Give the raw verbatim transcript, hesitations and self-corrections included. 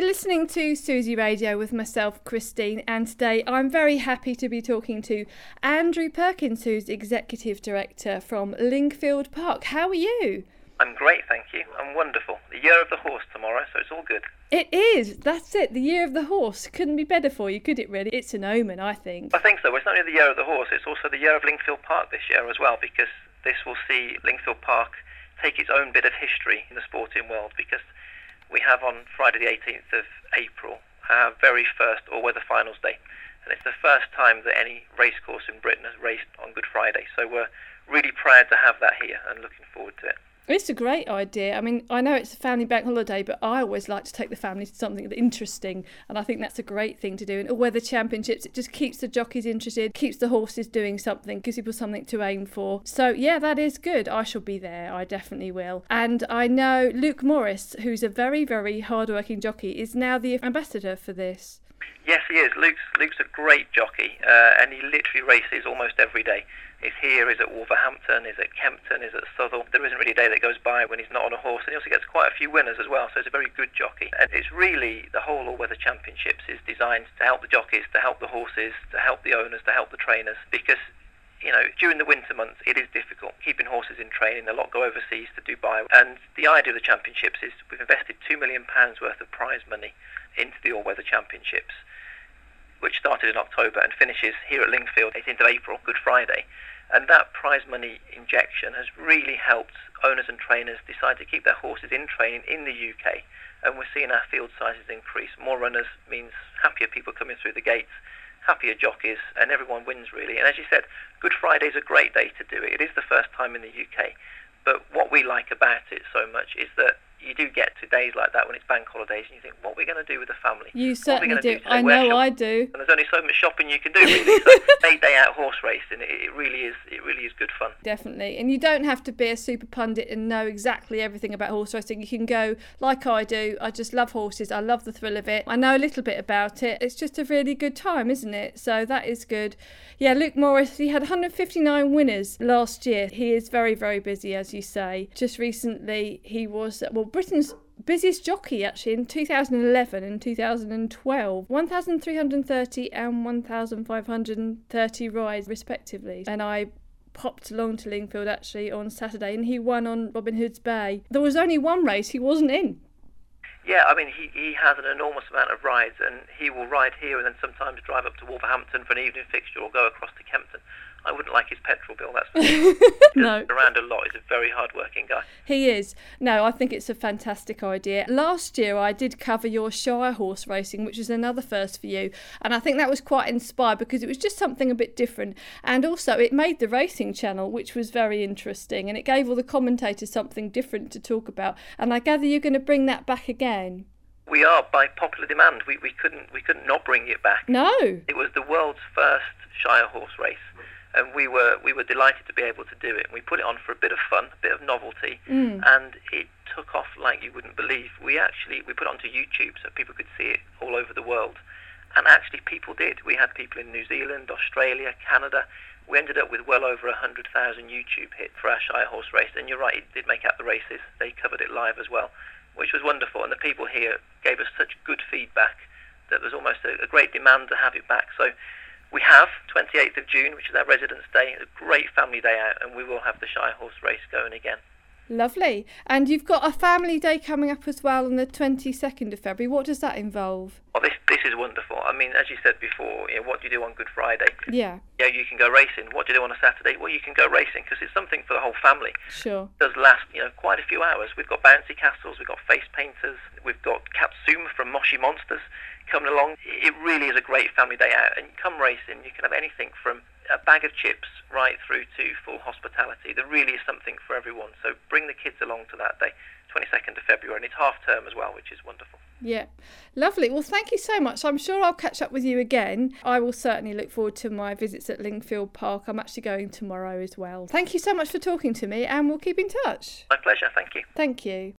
You're listening to Susie Radio with myself, Christine, and today I'm very happy to be talking to Andrew Perkins, who's Executive Director from Lingfield Park. How are you? I'm great, thank you. I'm wonderful. The year of the horse tomorrow, so it's all good. It is. That's it. The year of the horse. Couldn't be better for you, could it really? It's an omen, I think. I think so. It's not only the year of the horse, it's also the year of Lingfield Park this year as well, because this will see Lingfield Park take its own bit of history in the sporting world, because we have on Friday the eighteenth of April our very first all-weather finals day. And it's the first time that any racecourse in Britain has raced on Good Friday. So we're really proud to have that here and looking forward to it. It's a great idea. I mean, I know it's a family bank holiday, but I always like to take the family to something interesting, and I think that's a great thing to do. And all-weather championships, it just keeps the jockeys interested, keeps the horses doing something, gives people something to aim for. So, yeah, that is good. I shall be there. I definitely will. And I know Luke Morris, who's a very, very hard-working jockey, is now the ambassador for this. Yes, he is. Luke's, Luke's a great jockey, uh, and he literally races almost every day. He's here, he's at Wolverhampton, he's at Kempton, he's at Southall. There isn't really a day that goes by when he's not on a horse, and he also gets quite a few winners as well, so he's a very good jockey. And it's really, the whole all-weather championships is designed to help the jockeys, to help the horses, to help the owners, to help the trainers, because, you know, during the winter months it is difficult keeping horses in training. A lot go overseas to Dubai, and the idea of the championships is we've invested two million pounds worth of prize money into the all-weather championships, which started in October and finishes here at Lingfield eighteenth of April, Good Friday. And that prize money injection has really helped owners and trainers decide to keep their horses in training in the U K. And we're seeing our field sizes increase. More runners means happier people coming through the gates, happier jockeys, and everyone wins really. And as you said, Good Friday is a great day to do it. It is the first time in the U K. But what we like about it so much is that you do get to days like that when it's bank holidays and you think, what are we going to do with the family? You certainly do. do I know I do. And there's only so much shopping you can do, really. So day, day out horse racing, it, it really is it really is good fun. Definitely. And you don't have to be a super pundit and know exactly everything about horse racing. You can go like I do. I just love horses. I love the thrill of it. I know a little bit about it. It's just a really good time, isn't it? So that is good. Yeah, Luke Morris, he had one hundred fifty-nine winners last year. He is very, very busy, as you say. Just recently, he was, well, Britain's busiest jockey actually in two thousand eleven and two thousand twelve. one thousand three hundred thirty and one thousand five hundred thirty rides respectively. And I popped along to Lingfield actually on Saturday and he won on Robin Hood's Bay. There was only one race he wasn't in. Yeah, I mean, he, he has an enormous amount of rides, and he will ride here and then sometimes drive up to Wolverhampton for an evening fixture or go across to Kempton. I wouldn't like his petrol bill, that's for sure. No. Around a lot. He's a very hard-working guy. He is. No, I think it's a fantastic idea. Last year I did cover your Shire horse racing, which is another first for you, and I think that was quite inspired because it was just something a bit different, and also it made the racing channel, which was very interesting, and it gave all the commentators something different to talk about, and I gather you're going to bring that back again. We are, by popular demand. We, we couldn't we couldn't not bring it back. No. It was the world's first Shire horse race. And we were we were delighted to be able to do it. And we put it on for a bit of fun, a bit of novelty, mm. and it took off like you wouldn't believe. We actually we put it onto YouTube so people could see it all over the world, and actually people did. We had people in New Zealand, Australia, Canada. We ended up with well over a hundred thousand YouTube hits for our Shire horse race. And you're right, it did make out the races. They covered it live as well, which was wonderful. And the people here gave us such good feedback that there's almost a, a great demand to have it back. So we have twenty-eighth of June, which is our Residents' Day, a great family day out, and we will have the Shire horse race going again. Lovely. And you've got a family day coming up as well on the twenty-second of February. What does that involve? Well, this this is wonderful. I mean, as you said before, you know, what do you do on Good Friday? Yeah. Yeah, you can go racing. What do you do on a Saturday? Well, you can go racing because it's something for the whole family. Sure. It does last, you know, quite a few hours. We've got bouncy castles, we've got face painters, we've got Katsuma from Moshi Monsters coming along. It really is a great family day out, and come racing, you can have anything from a bag of chips right through to full hospitality. There really is something for everyone, so bring the kids along to that day, twenty-second of February, and it's half term as well, which is wonderful. Yeah, lovely. Well, thank you so much. I'm sure I'll catch up with you again. I will certainly look forward to my visits at Lingfield Park. I'm actually going tomorrow as well. Thank you so much for talking to me, and we'll keep in touch. My pleasure, thank you. Thank you.